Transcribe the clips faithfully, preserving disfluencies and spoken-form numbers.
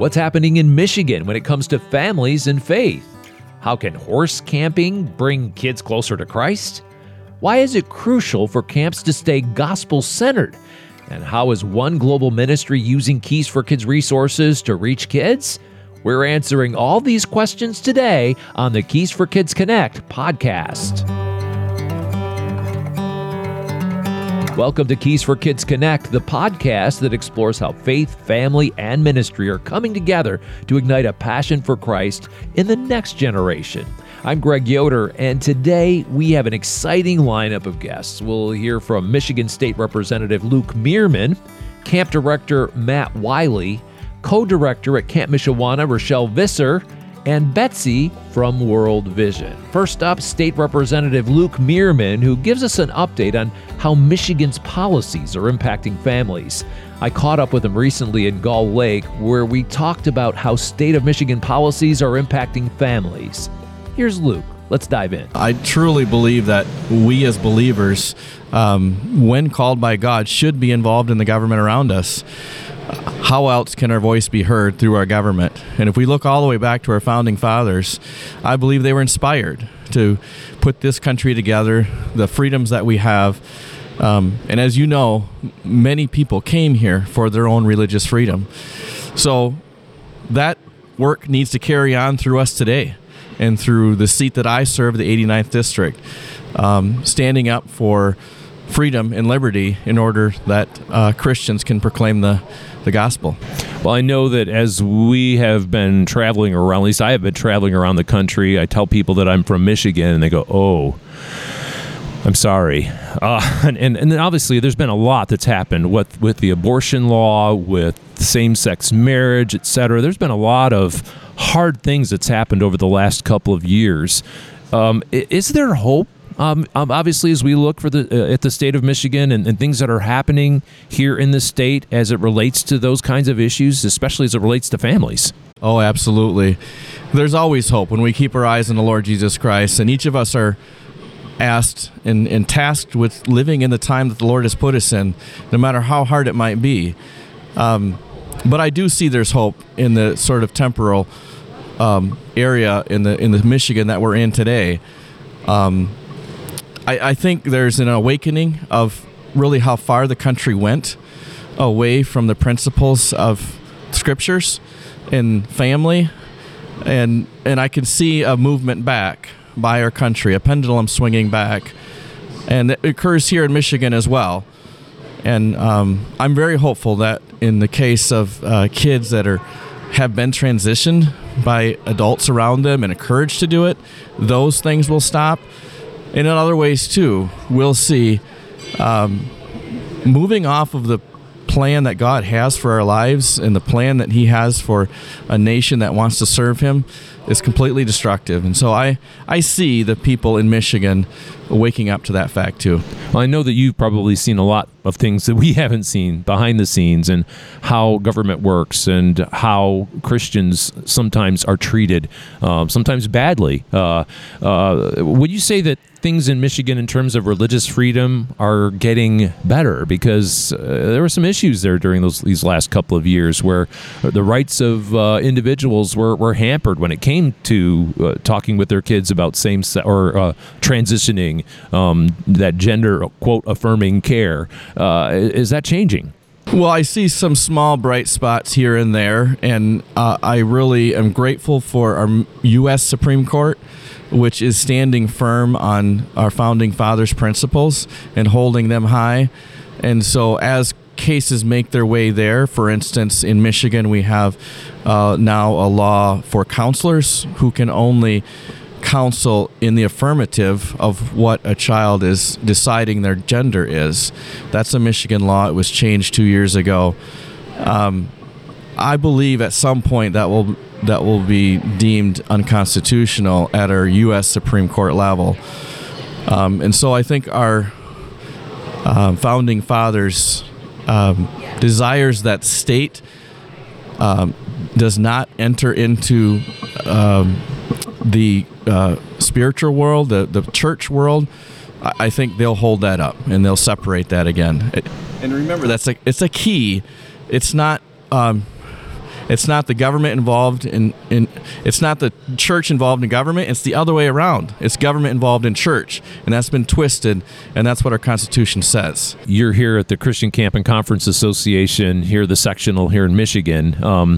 What's happening in Michigan when it comes to families and faith? How can horse camping bring kids closer to Christ? Why is it crucial for camps to stay gospel-centered? And how is One Global Ministry using Keys for Kids resources to reach kids? We're answering all these questions today on the Keys for Kids Connect podcast. Welcome to Keys for Kids Connect, the podcast that explores how faith, family, and ministry are coming together to ignite a passion for Christ in the next generation. I'm Greg Yoder, and today we have an exciting lineup of guests. We'll hear from Michigan State Representative Luke Mearman, Camp Director Matt Wiley, Co-Director at Camp Mishawana Rochelle Visser, and Betsy from World Vision. First up, State Representative Luke Mearman, who gives us an update on how Michigan's policies are impacting families. I caught up with him recently in Gull Lake, where we talked about how state of Michigan policies are impacting families. Here's Luke. Let's dive in. I truly believe that we as believers, um, when called by God, should be involved in the government around us. How else can our voice be heard through our government? And if we look all the way back to our founding fathers, I believe they were inspired to put this country together, the freedoms that we have. Um, and as you know, many people came here for their own religious freedom. So that work needs to carry on through us today and through the seat that I serve, the eighty-ninth District, um, standing up for freedom and liberty in order that uh, Christians can proclaim the, the gospel. Well, I know that as we have been traveling around, at least I have been traveling around the country, I tell people that I'm from Michigan, and they go, oh, I'm sorry. Uh, and, and, and then obviously there's been a lot that's happened with, with the abortion law, with same-sex marriage, et cetera. There's been a lot of hard things that's happened over the last couple of years. Um, is there hope? Um, obviously, as we look for the uh, at the state of Michigan and, and things that are happening here in the state as it relates to those kinds of issues, especially as it relates to families. Oh, absolutely. There's always hope when we keep our eyes on the Lord Jesus Christ, and each of us are asked and, and tasked with living in the time that the Lord has put us in, no matter how hard it might be. Um, but I do see there's hope in the sort of temporal um, area in the in the Michigan that we're in today. Um, I, I think there's an awakening of really how far the country went away from the principles of scriptures and family, and and I can see a movement back by our country, a pendulum swinging back, and it occurs here in Michigan as well. And um, I'm very hopeful that in the case of uh, kids that are have been transitioned by adults around them and encouraged to do it, those things will stop. And in other ways, too, we'll see um, moving off of the plan that God has for our lives and the plan that He has for a nation that wants to serve Him is completely destructive. And so I, I see the people in Michigan waking up to that fact, too. Well, I know that you've probably seen a lot of things that we haven't seen behind the scenes, and how government works and how Christians sometimes are treated, um, sometimes badly. Uh, uh, would you say that things in Michigan in terms of religious freedom are getting better? Because uh, there were some issues there during those these last couple of years where the rights of uh, individuals were, were hampered when it came to uh, talking with their kids about same se- or uh, transitioning, um, that gender quote affirming care. Uh, is that changing? Well, I see some small bright spots here and there, and uh, I really am grateful for our U S Supreme Court, which is standing firm on our founding fathers' principles and holding them high. And so as cases make their way there, for instance, in Michigan, we have uh, now a law for counselors who can only counsel in the affirmative of what a child is deciding their gender is. That's a Michigan law. It was changed two years ago. Um, I believe at some point that will that will be deemed unconstitutional at our U S Supreme Court level. Um, and so I think our um, founding fathers um, desires that state um, does not enter into um, the uh, spiritual world, the, the church world. I, I think they'll hold that up and they'll separate that again. It, and remember, that's a, it's a key. It's not... Um, It's not the government involved in, in it's not the church involved in government. It's the other way around. It's government involved in church, and that's been twisted, and that's what our Constitution says. You're here at the Christian Camp and Conference Association, here the sectional here in Michigan. Um,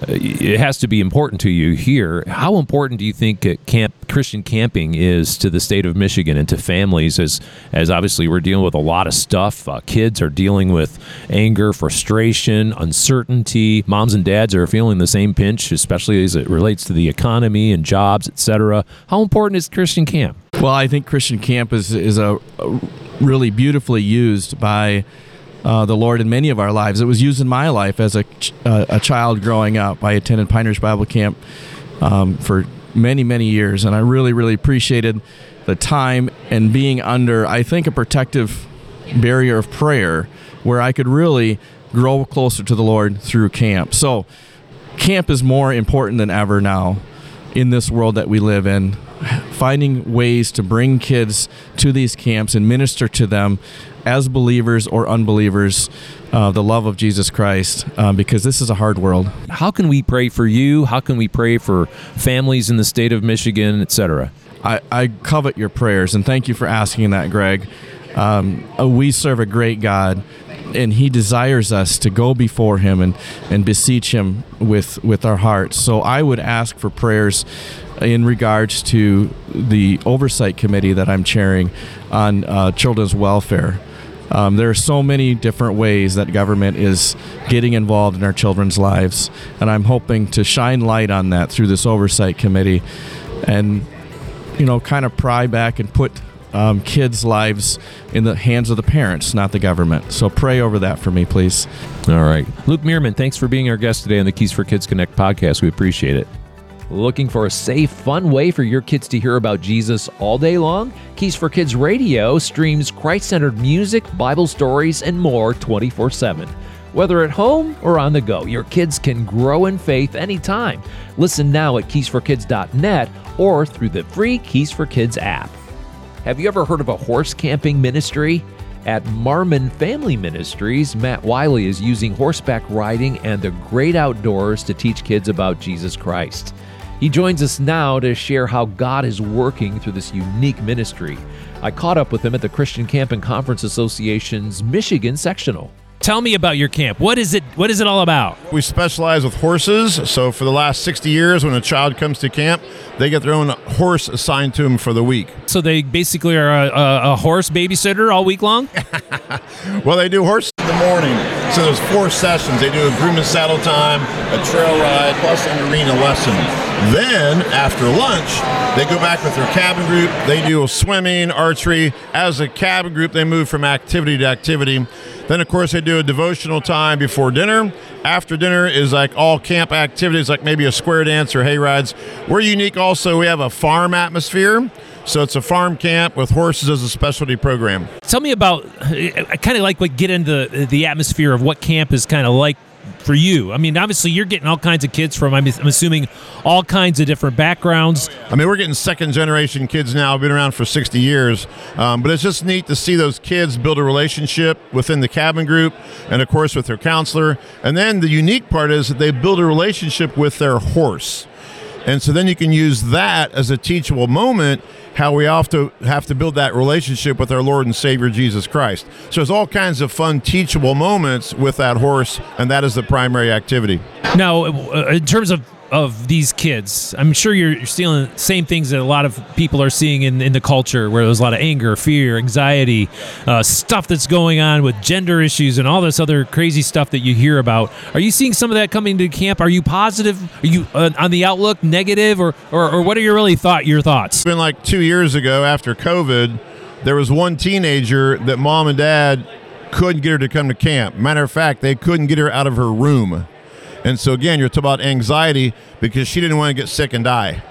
it has to be important to you here. How important do you think uh, camp Christian camping is to the state of Michigan and to families, as as obviously we're dealing with a lot of stuff. Uh, kids are dealing with anger, frustration, uncertainty. Moms and dads are feeling the same pinch, especially as it relates to the economy and jobs, et cetera. How important is Christian camp? Well, I think Christian camp is is a, a really beautifully used by uh, the Lord in many of our lives. It was used in my life as a ch- uh, a child growing up. I attended Pine Ridge Bible Camp um, for many, many years, and I really, really appreciated the time and being under, I think, a protective barrier of prayer where I could really grow closer to the Lord through camp. So camp is more important than ever now in this world that we live in. Finding ways to bring kids to these camps and minister to them as believers or unbelievers, uh, the love of Jesus Christ, uh, because this is a hard world. How can we pray for you? How can we pray for families in the state of Michigan, et cetera? I, I covet your prayers, and thank you for asking that, Greg. Um, we serve a great God, and He desires us to go before Him and, and beseech Him with, with our hearts. So I would ask for prayers in regards to the oversight committee that I'm chairing on uh, children's welfare. Um, there are so many different ways that government is getting involved in our children's lives, and I'm hoping to shine light on that through this oversight committee and, you know, kind of pry back and put um, kids' lives in the hands of the parents, not the government. So pray over that for me, please. All right. Luke Meerman, thanks for being our guest today on the Keys for Kids Connect podcast. We appreciate it. Looking for a safe, fun way for your kids to hear about Jesus all day long? Keys for Kids Radio streams Christ-centered music, Bible stories, and more twenty-four seven. Whether at home or on the go, your kids can grow in faith anytime. Listen now at keys for kids dot net or through the free Keys for Kids app. Have you ever heard of a horse camping ministry? At Marmon Family Ministries, Matt Wiley is using horseback riding and the great outdoors to teach kids about Jesus Christ. He joins us now to share how God is working through this unique ministry. I caught up with him at the Christian Camp and Conference Association's Michigan sectional. Tell me about your camp. What is it? What is it all about? We specialize with horses. So for the last sixty years, when a child comes to camp, they get their own horse assigned to them for the week. So they basically are a, a, a horse babysitter all week long? Well, they do horse in the morning. So there's four sessions. They do a groom and saddle time, a trail ride, plus an arena lesson. Then, after lunch, they go back with their cabin group. They do swimming, archery. As a cabin group, they move from activity to activity. Then, of course, they do a devotional time before dinner. After dinner is like all camp activities, like maybe a square dance or hay rides. We're unique also. We have a farm atmosphere. So it's a farm camp with horses as a specialty program. Tell me about, I kind of like what get into the, the atmosphere of what camp is kind of like for you. I mean, obviously you're getting all kinds of kids from, I'm assuming, all kinds of different backgrounds. I mean, we're getting second generation kids now, been around for sixty years. Um, but it's just neat to see those kids build a relationship within the cabin group and, of course, with their counselor. And then the unique part is that they build a relationship with their horse. And so then you can use that as a teachable moment, how we have to have to build that relationship with our Lord and Savior Jesus Christ. So there's all kinds of fun teachable moments with that horse, and that is the primary activity. Now, in terms of of these kids, I'm sure you're, you're seeing the same things that a lot of people are seeing in, in the culture, where there's a lot of anger, fear, anxiety, uh, stuff that's going on with gender issues and all this other crazy stuff that you hear about. Are you seeing some of that coming to camp? Are you positive? Are you uh, on the outlook, negative, or, or or what are your really thought your thoughts? It's been like two years ago after COVID, there was one teenager that mom and dad couldn't get her to come to camp. Matter of fact, they couldn't get her out of her room. And so, again, you're talking about anxiety because she didn't want to get sick and die,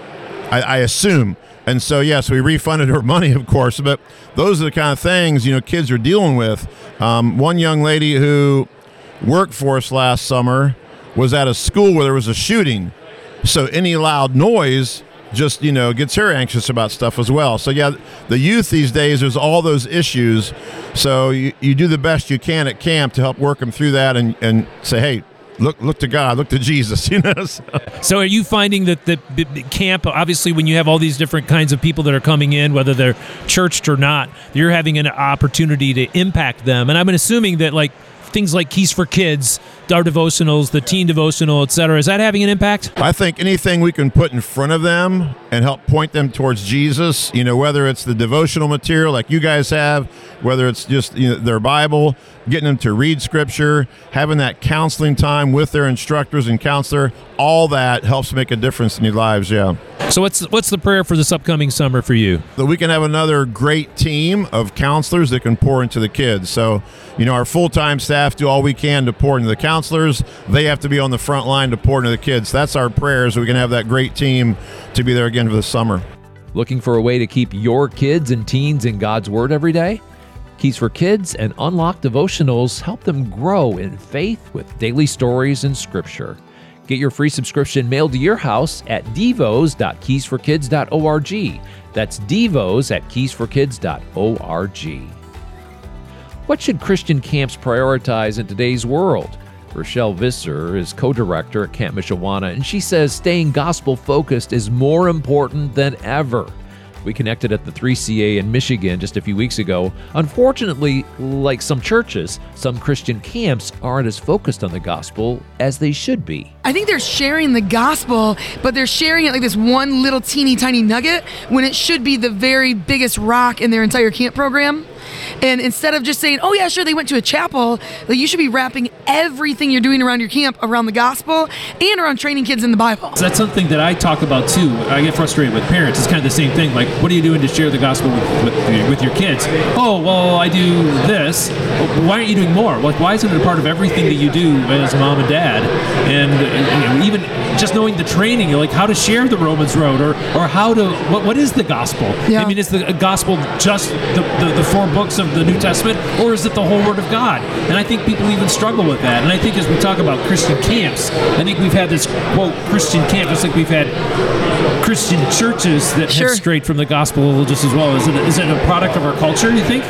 I, I assume. And so, yes, we refunded her money, of course. But those are the kind of things, you know, kids are dealing with. Um, one young lady who worked for us last summer was at a school where there was a shooting. So any loud noise just, you know, gets her anxious about stuff as well. So, yeah, the youth these days, there's all those issues. So you, you do the best you can at camp to help work them through that and, and say, hey, look look to God, look to Jesus, you know. So. So are you finding that the, the camp, obviously when you have all these different kinds of people that are coming in, whether they're churched or not, you're having an opportunity to impact them? And I'm assuming that like things like Keys for Kids, our devotionals, the teen devotional, et cetera, is that having an impact? I think anything we can put in front of them and help point them towards Jesus, you know, whether it's the devotional material like you guys have, whether it's just, you know, their Bible, getting them to read Scripture, having that counseling time with their instructors and counselor, all that helps make a difference in their lives, yeah. So what's what's the prayer for this upcoming summer for you? That we can have another great team of counselors that can pour into the kids. So, you know, our full-time staff do all we can to pour into the counselors. They have to be on the front line to pour into the kids. That's our prayer, so we can have that great team to be there again for the summer. Looking for a way to keep your kids and teens in God's Word every day? Keys for Kids and Unlocked Devotionals help them grow in faith with daily stories and Scripture. Get your free subscription mailed to your house at devos dot keys for kids dot org. That's devos at keys for kids dot org. What should Christian camps prioritize in today's world? Rochelle Visser is co-director at Camp Mishawanda, and she says staying gospel-focused is more important than ever. We connected at the three C A in Michigan just a few weeks ago. Unfortunately, like some churches, some Christian camps aren't as focused on the gospel as they should be. I think they're sharing the gospel, but they're sharing it like this one little teeny tiny nugget when it should be the very biggest rock in their entire camp program. And instead of just saying, oh yeah, sure, they went to a chapel, like you should be wrapping everything you're doing around your camp around the gospel and around training kids in the Bible. So that's something that I talk about too. I get frustrated with parents. It's kind of the same thing. Like, what are you doing to share the gospel with, with, with your kids? Oh, well, I do this. Well, why aren't you doing more? Like, why isn't it a part of everything that you do as mom and dad? And, and even just knowing the training, like how to share the Romans Road, or or how to, what what is the gospel? Yeah. I mean, is the gospel just the, the, the four books of the New Testament, or is it the whole Word of God? And I think people even struggle with that. And I think as we talk about Christian camps, I think we've had this, quote, Christian camp, just like we've had Christian churches that Sure. have strayed from the gospel just as well. Is it, is it a product of our culture, do you think?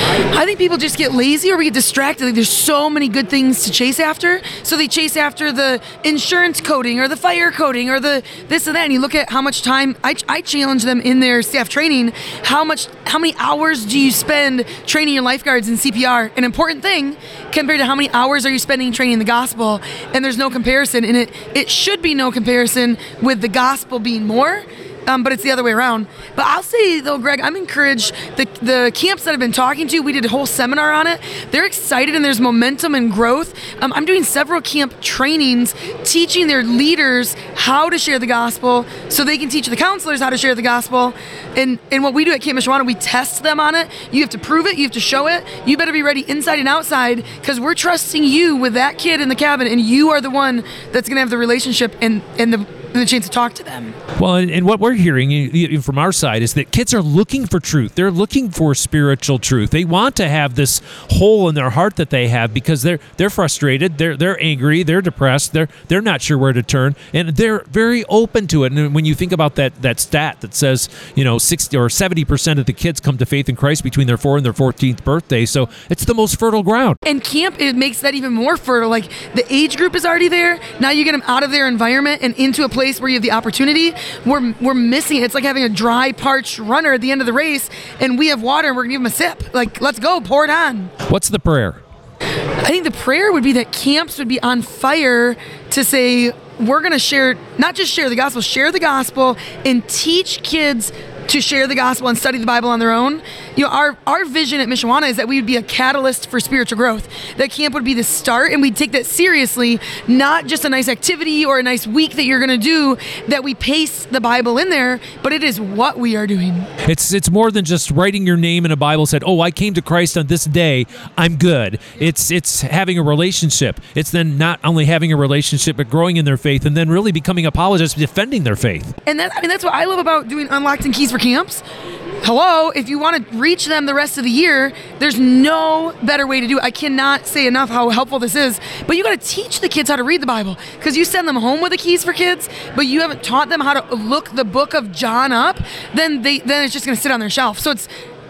I think people just get lazy or we get distracted. Like, there's so many good things to chase after. So they chase after the insurance coding or the fire coding or the this and that. And you look at how much time, I, I challenge them in their staff training, how much, how many hours do you spend training your lifeguards in C P R? An important thing compared to how many hours are you spending training the gospel? And there's no comparison. And it, it should be no comparison with the gospel being more. Um, but it's the other way around. But I'll say, though, Greg, I'm encouraged. The, the camps that I've been talking to, we did a whole seminar on it. They're excited and there's momentum and growth. Um, I'm doing several camp trainings teaching their leaders how to share the gospel so they can teach the counselors how to share the gospel. And, and what we do at Camp Mishawanda, we test them on it. You have to prove it. You have to show it. You better be ready inside and outside because we're trusting you with that kid in the cabin, and you are the one that's going to have the relationship and, and the and the chance to talk to them. Well, and, and what we're hearing you- you- from our side is that kids are looking for truth. They're looking for spiritual truth. They want to have this hole in their heart that they have because they're they're frustrated, they're they're angry, they're depressed, they're they're not sure where to turn, and they're very open to it. And when you think about that that stat that says, you know, sixty or seventy percent of the kids come to faith in Christ between their fourth and their fourteenth birthday, so it's the most fertile ground. And camp, it makes that even more fertile. Like, the age group is already there. Now you get them out of their environment and into a place where you have the opportunity. We're we're missing it. It's like having a dry, parched runner at the end of the race, and we have water, and we're gonna give them a sip. Like, let's go, pour it on. What's the prayer? I think the prayer would be that camps would be on fire to say, we're gonna share, not just share the gospel, share the gospel and teach kids to share the gospel and study the Bible on their own. You know, our, our vision at Mishawanda is that we would be a catalyst for spiritual growth. That camp would be the start, and we'd take that seriously, not just a nice activity or a nice week that you're going to do, that we pace the Bible in there, but it is what we are doing. It's it's more than just writing your name in a Bible, said, oh, I came to Christ on this day, I'm good. It's it's having a relationship. It's then not only having a relationship, but growing in their faith, and then really becoming apologists, defending their faith. And that, I mean, that's what I love about doing Unlocked and Keys for Camps. Hello, if you want to reach them the rest of the year, there's no better way to do it. I cannot say enough how helpful this is. But you got to teach the kids how to read the Bible, because you send them home with the Keys for Kids, but you haven't taught them how to look the book of John up, then they then it's just going to sit on their shelf. So it's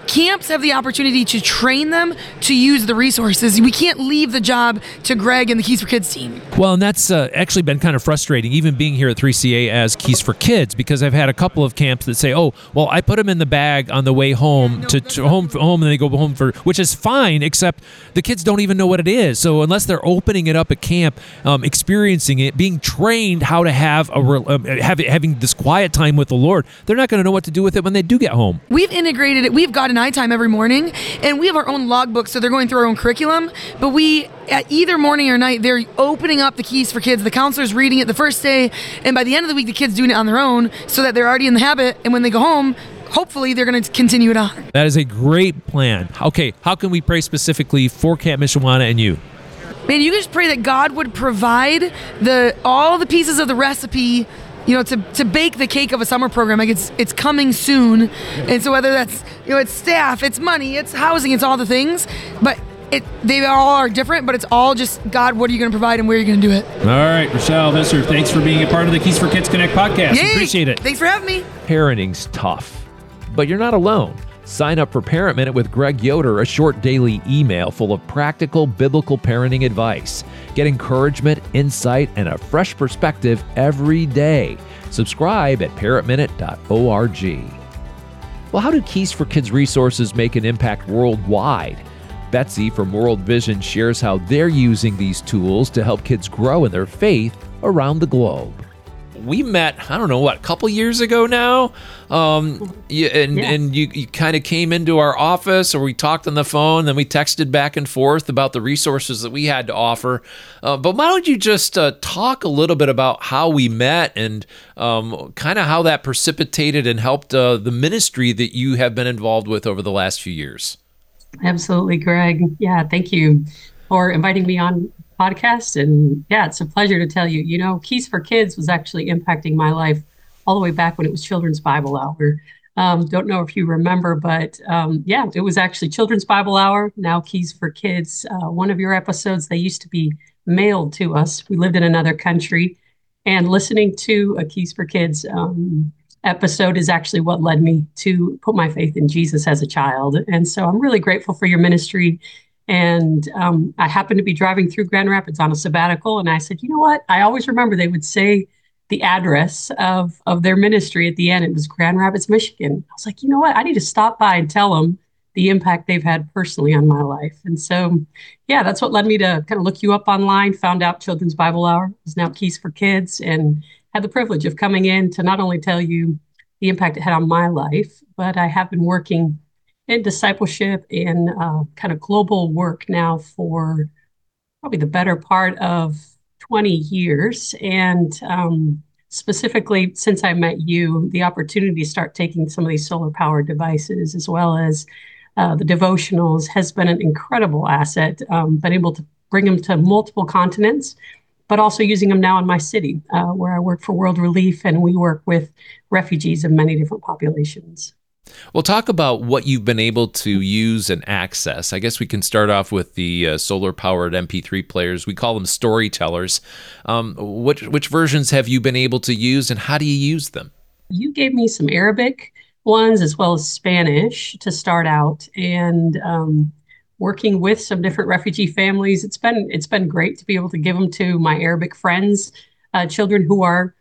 camps have the opportunity to train them to use the resources. We can't leave the job to Greg and the Keys for Kids team. Well, and that's uh, actually been kind of frustrating, even being here at three C A as Keys for Kids, because I've had a couple of camps that say, "Oh, well, I put them in the bag on the way home Yeah, no, to, that's to not- home home, and they go home for," which is fine, except the kids don't even know what it is. So unless they're opening it up at camp, um, experiencing it, being trained how to have a re- um, have, having this quiet time with the Lord, they're not going to know what to do with it when they do get home. We've integrated it. We've got an eye time every morning, and we have our own logbook, so they're going through our own curriculum. But we, at either morning or night, they're opening up the Keys for Kids. The counselor's reading it the first day, and by the end of the week, the kids doing it on their own, so that they're already in the habit. And when they go home, hopefully they're going to continue it on. That is a great plan. Okay, how can we pray specifically for Camp Mishawanda and you? Man, you just pray that God would provide the all the pieces of the recipe, you know, to, to bake the cake of a summer program. Like it's it's coming soon, and so whether that's, you know, it's staff, it's money, it's housing, it's all the things, but it they all are different. But it's all just, God, what are you going to provide and where are you going to do it? All right, Rochelle Visser, thanks for being a part of the Keys for Kids Connect podcast. Yay! Appreciate it. Thanks for having me. Parenting's tough, but you're not alone. Sign up for Parent Minute with Greg Yoder, a short daily email full of practical biblical parenting advice. Get encouragement, insight, and a fresh perspective every day. Subscribe at parent minute dot org. Well, how do Keys for Kids resources make an impact worldwide? Betsy from World Vision shares how they're using these tools to help kids grow in their faith around the globe. We met, I don't know, what, a couple years ago now? Um, you, and Yeah. and you, you kind of came into our office, or we talked on the phone, then we texted back and forth about the resources that we had to offer. Uh, but why don't you just uh, talk a little bit about how we met and um, kind of how that precipitated and helped uh, the ministry that you have been involved with over the last few years? Absolutely, Greg. Yeah, thank you for inviting me on podcast. And yeah, it's a pleasure to tell you, you know, Keys for Kids was actually impacting my life all the way back when it was Children's Bible Hour. Um, don't know if you remember, but um, yeah, it was actually Children's Bible Hour, now Keys for Kids. Uh, one of your episodes, they used to be mailed to us. We lived in another country, and listening to a Keys for Kids um, episode is actually what led me to put my faith in Jesus as a child. And so I'm really grateful for your ministry. And um, I happened to be driving through Grand Rapids on a sabbatical, and I said, you know what? I always remember they would say the address of, of their ministry at the end. It was Grand Rapids, Michigan. I was like, you know what? I need to stop by and tell them the impact they've had personally on my life. And so, yeah, that's what led me to kind of look you up online, found out Children's Bible Hour is now Keys for Kids, and had the privilege of coming in to not only tell you the impact it had on my life, but I have been working in discipleship and uh, kind of global work now for probably the better part of twenty years. And um, specifically, since I met you, the opportunity to start taking some of these solar powered devices as well as uh, the devotionals has been an incredible asset. Um, been able to bring them to multiple continents, but also using them now in my city, uh, where I work for World Relief, and we work with refugees of many different populations. Well, talk about what you've been able to use and access. I guess we can start off with the uh, solar-powered M P three players. We call them storytellers. Um, which, which versions have you been able to use, and how do you use them? You gave me some Arabic ones as well as Spanish to start out, and um, working with some different refugee families. It's been it's been great to be able to give them to my Arabic friends, uh, children who are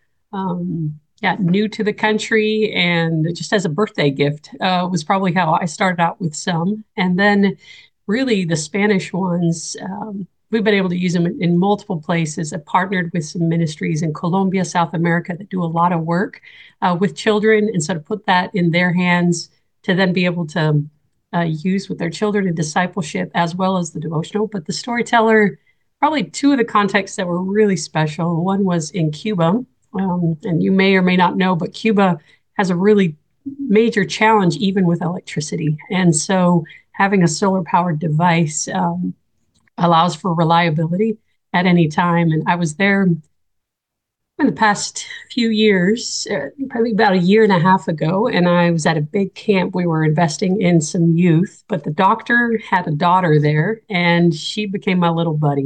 um, yeah new to the country, and just as a birthday gift uh, was probably how I started out with some. And then really the Spanish ones, um, we've been able to use them in, in multiple places. I've partnered with some ministries in Colombia, South America, that do a lot of work uh, with children, and so to put that in their hands to then be able to uh, use with their children in discipleship as well as the devotional. But the storyteller, probably two of the contexts that were really special. One was in Cuba, um, and you may or may not know, but Cuba has a really major challenge even with electricity. And so having a solar powered device um, allows for reliability at any time. And I was there in the past few years, uh, probably about a year and a half ago, and I was at a big camp. We were investing in some youth, but the doctor had a daughter there, and she became my little buddy.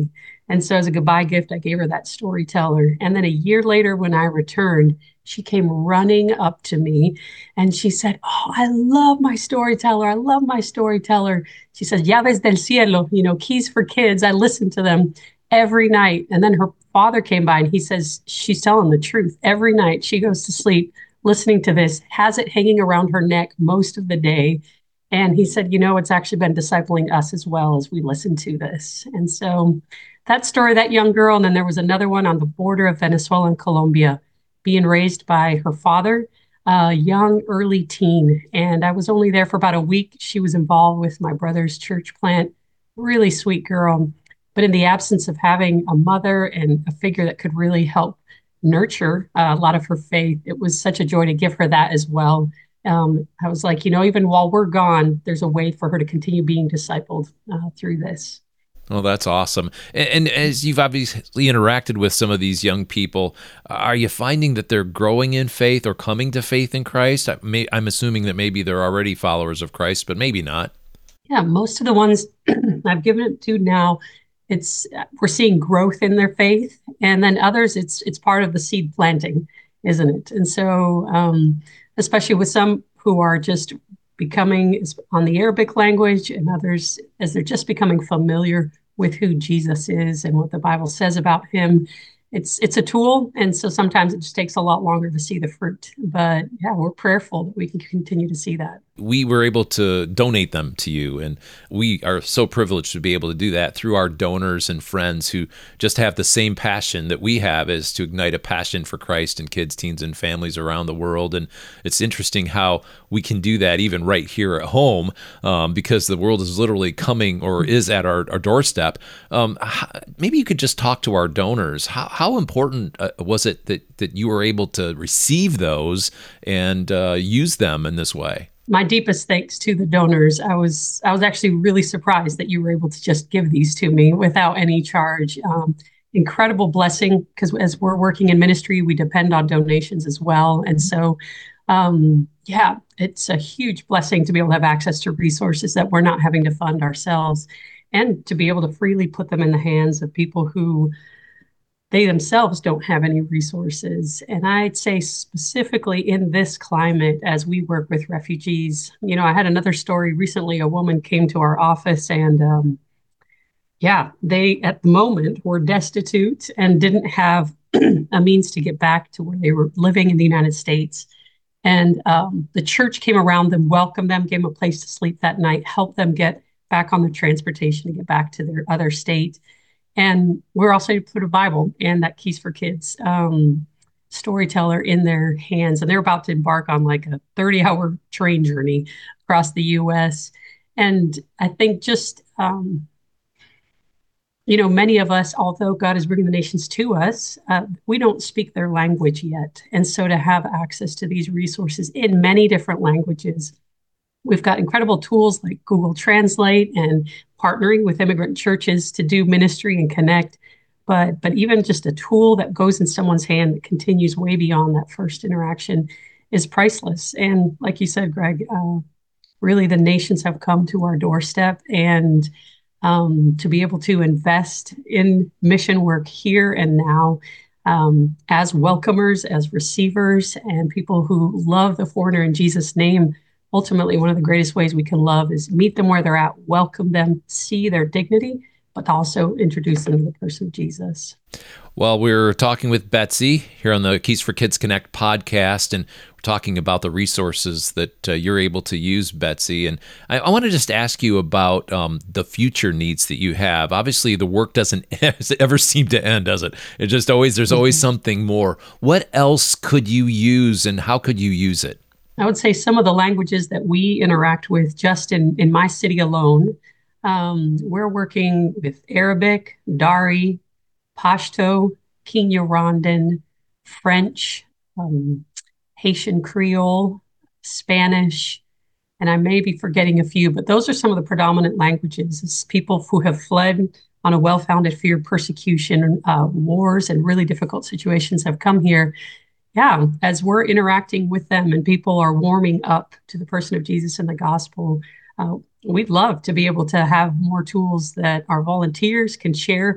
And so as a goodbye gift, I gave her that storyteller. And then a year later, when I returned, she came running up to me and she said, "Oh, I love my storyteller. I love my storyteller." She says, "Llaves del cielo, you know, keys for kids. I listen to them every night." And then her father came by and he says, "She's telling the truth. Every night she goes to sleep listening to this, has it hanging around her neck most of the day." And he said, "You know, it's actually been discipling us as well as we listen to this." And so that story, that young girl, and then there was another one on the border of Venezuela and Colombia, being raised by her father, a young, early teen. And I was only there for about a week. She was involved with my brother's church plant. Really sweet girl. But in the absence of having a mother and a figure that could really help nurture uh, a lot of her faith, it was such a joy to give her that as well. Um, I was like, you know, even while we're gone, there's a way for her to continue being discipled uh, through this. Oh, that's awesome. And, and as you've obviously interacted with some of these young people, are you finding that they're growing in faith or coming to faith in Christ? I may, I'm assuming that maybe they're already followers of Christ, but maybe not. Yeah, most of the ones I've given it to now, it's we're seeing growth in their faith, and then others, it's it's part of the seed planting, isn't it? And so, um, especially with some who are just becoming on the Arabic language, and others as they're just becoming familiar with who Jesus is and what the Bible says about him. It's it's a tool, and so sometimes it just takes a lot longer to see the fruit. But yeah, we're prayerful that we can continue to see that. We were able to donate them to you, and we are so privileged to be able to do that through our donors and friends who just have the same passion that we have, is to ignite a passion for Christ in kids, teens, and families around the world. And it's interesting how we can do that even right here at home, um, because the world is literally coming or is at our, our doorstep. Um, maybe you could just talk to our donors. How, how important uh, was it that, that you were able to receive those and uh, use them in this way? My deepest thanks to the donors. I was I was actually really surprised that you were able to just give these to me without any charge. Um, incredible blessing, because as we're working in ministry, we depend on donations as well. And so, um, yeah, it's a huge blessing to be able to have access to resources that we're not having to fund ourselves, and to be able to freely put them in the hands of people who they themselves don't have any resources. And I'd say specifically in this climate, as we work with refugees, you know, I had another story recently. A woman came to our office and, um, yeah, they at the moment were destitute and didn't have a means to get back to where they were living in the United States. And um, the church came around them, welcomed them, gave them a place to sleep that night, helped them get back on the transportation to get back to their other state. And we're also put a Bible and that Keys for Kids um, storyteller in their hands. And they're about to embark on like a thirty hour train journey across the U S. And I think just, um, you know, many of us, although God is bringing the nations to us, uh, we don't speak their language yet. And so to have access to these resources in many different languages, we've got incredible tools like Google Translate and partnering with immigrant churches to do ministry and connect. But but even just a tool that goes in someone's hand that continues way beyond that first interaction is priceless. And like you said, Greg, uh, really the nations have come to our doorstep, and um, to be able to invest in mission work here and now, um, as welcomers, as receivers, and people who love the foreigner in Jesus' name. Ultimately, one of the greatest ways we can love is meet them where they're at, welcome them, see their dignity, but also introduce them to the person of Jesus. Well, we're talking with Betsy here on the Keys for Kids Connect podcast, and we're talking about the resources that uh, you're able to use, Betsy. And I, I want to just ask you about um, the future needs that you have. Obviously, the work doesn't ever seem to end, does it? It just always, there's always something more. What else could you use, and how could you use it? I would say some of the languages that we interact with just in, in my city alone, um, we're working with Arabic, Dari, Pashto, Kinyarwanda, French, um, Haitian Creole, Spanish, and I may be forgetting a few, but those are some of the predominant languages. It's people who have fled on a well-founded fear of persecution, uh, wars, and really difficult situations have come here. Yeah, as we're interacting with them and people are warming up to the person of Jesus and the gospel, uh, we'd love to be able to have more tools that our volunteers can share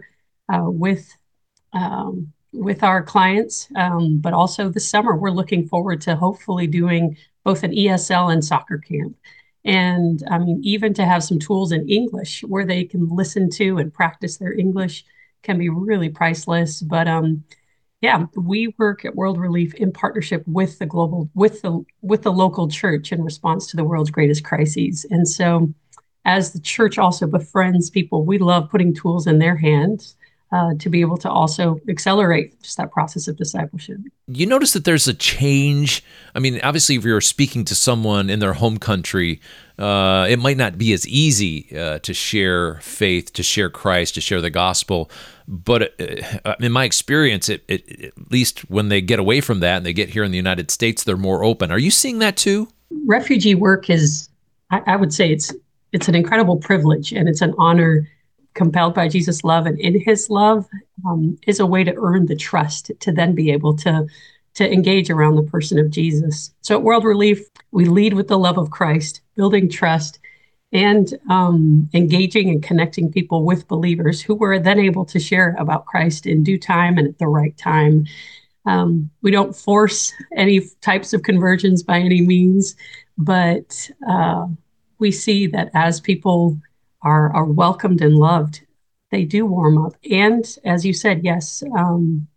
uh, with um, with our clients. Um, but also this summer, we're looking forward to hopefully doing both an E S L and soccer camp. And I mean, even to have some tools in English where they can listen to and practice their English can be really priceless. But um, yeah, we work at World Relief in partnership with the global, with the with the local church in response to the world's greatest crises. And so, as the church also befriends people, we love putting tools in their hands uh, to be able to also accelerate just that process of discipleship. You notice that there's a change. I mean, obviously, if you're speaking to someone in their home country, uh, it might not be as easy uh, to share faith, to share Christ, to share the gospel. But uh, in my experience, it, it, at least when they get away from that and they get here in the United States, they're more open. Are you seeing that too? Refugee work is, I, I would say, it's it's an incredible privilege, and it's an honor. Compelled by Jesus' love, and in his love um, is a way to earn the trust to then be able to, to engage around the person of Jesus. So at World Relief, we lead with the love of Christ, building trust, and um, engaging and connecting people with believers who were then able to share about Christ in due time and at the right time. Um, we don't force any types of conversions by any means, but uh, we see that as people Are, are welcomed and loved, they do warm up. And as you said, yes, um,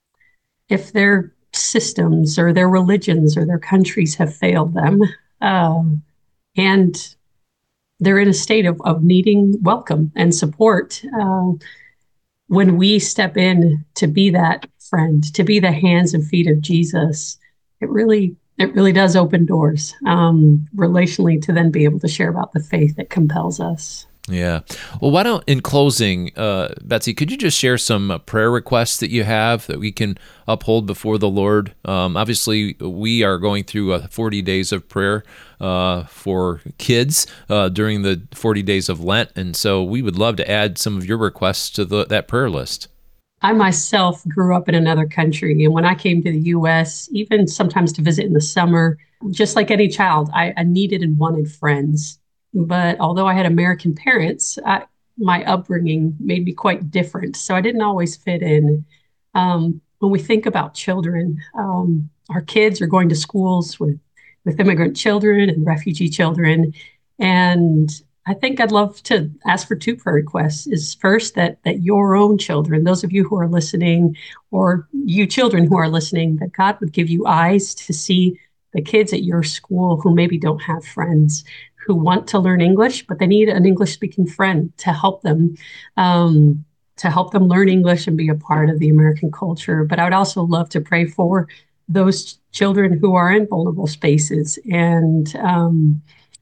if their systems or their religions or their countries have failed them, um, and they're in a state of, of needing welcome and support, uh, when we step in to be that friend, to be the hands and feet of Jesus, it really it really does open doors um, relationally to then be able to share about the faith that compels us. Yeah. Well, why don't, in closing, uh, Betsy, could you just share some uh, prayer requests that you have that we can uphold before the Lord? Um, obviously, we are going through uh, forty days of prayer uh, for kids uh, during the forty days of Lent, and so we would love to add some of your requests to the, that prayer list. I myself grew up in another country, and when I came to the U S, even sometimes to visit in the summer, just like any child, I, I needed and wanted friends. But although I had American parents, I, my upbringing made me quite different. So I didn't always fit in. Um, when we think about children, um, our kids are going to schools with, with immigrant children and refugee children. And I think I'd love to ask for two prayer requests. Is first that that your own children, those of you who are listening, or you children who are listening, that God would give you eyes to see the kids at your school who maybe don't have friends, who want to learn English, but they need an English-speaking friend to help them, um, to help them learn English and be a part of the American culture. But I would also love to pray for those children who are in vulnerable spaces and um,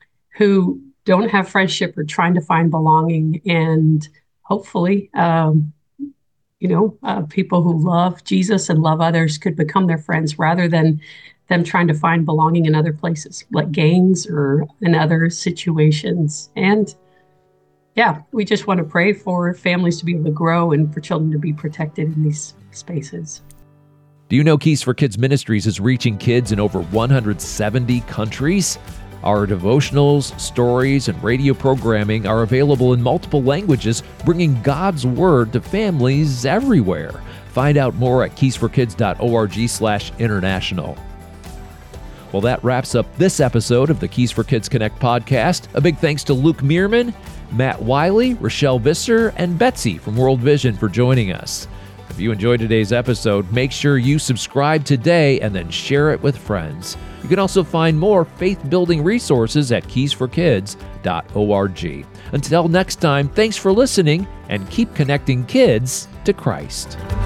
who don't have friendship or trying to find belonging. And hopefully, um, you know, uh, people who love Jesus and love others could become their friends rather than them trying to find belonging in other places, like gangs or in other situations. And yeah, we just want to pray for families to be able to grow and for children to be protected in these spaces. Do you know Keys for Kids Ministries is reaching kids in over one hundred seventy countries? Our devotionals, stories, and radio programming are available in multiple languages, bringing God's Word to families everywhere. Find out more at keys for kids dot org slash international. Well, that wraps up this episode of the Keys for Kids Connect podcast. A big thanks to Luke Meerman, Matt Wiley, Rochelle Visser, and Betsy from World Vision for joining us. If you enjoyed today's episode, make sure you subscribe today and then share it with friends. You can also find more faith-building resources at keys for kids dot org. Until next time, thanks for listening and keep connecting kids to Christ.